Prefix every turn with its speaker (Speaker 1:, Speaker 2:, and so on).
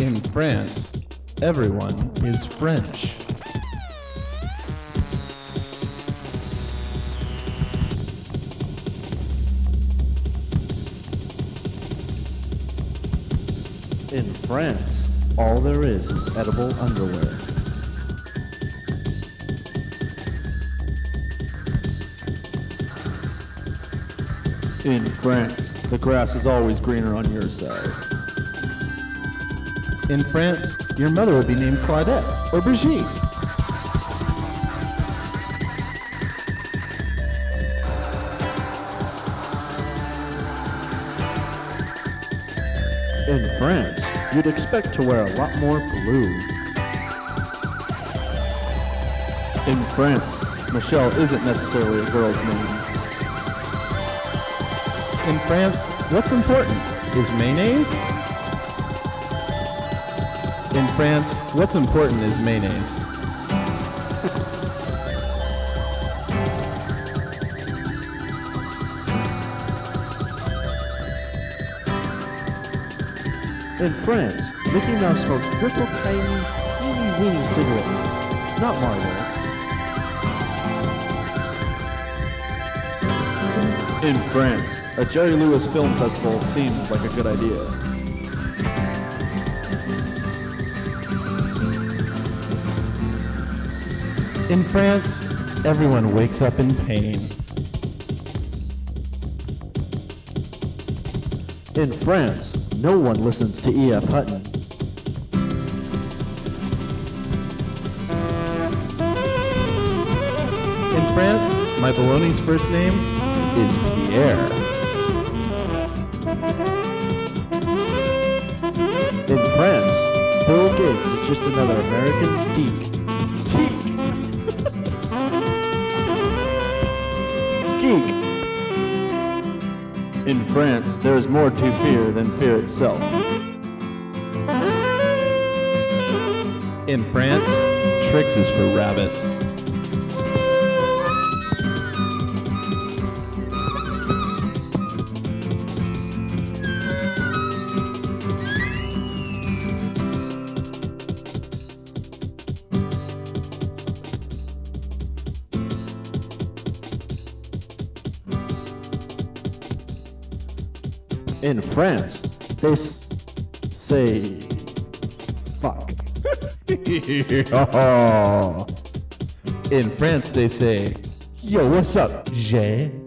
Speaker 1: In France, everyone is French.
Speaker 2: In France, all there is edible underwear.
Speaker 3: In France, the grass is always greener on your side.
Speaker 1: In France, your mother would be named Claudette or Brigitte.
Speaker 2: In France, you'd expect to wear a lot more blue.
Speaker 3: In France, Michelle isn't necessarily a girl's name.
Speaker 1: In France, what's important? Is mayonnaise? In France, what's important is mayonnaise.
Speaker 2: In France, Mickey Mouse smokes little tiny, teeny-weeny cigarettes, not Marlboros.
Speaker 3: In France, a Jerry Lewis Film Festival seems like a good idea.
Speaker 1: In France, everyone wakes up in pain.
Speaker 2: In France, no one listens to E.F. Hutton.
Speaker 1: In France, my baloney's first name is Pierre.
Speaker 2: In France, Bill Gates is just another American geek. Geek.
Speaker 3: In France, there is more to fear than fear itself.
Speaker 1: In France, tricks is for rabbits.
Speaker 2: In France, they say fuck.
Speaker 1: In France, they say, yo, what's up, Jay?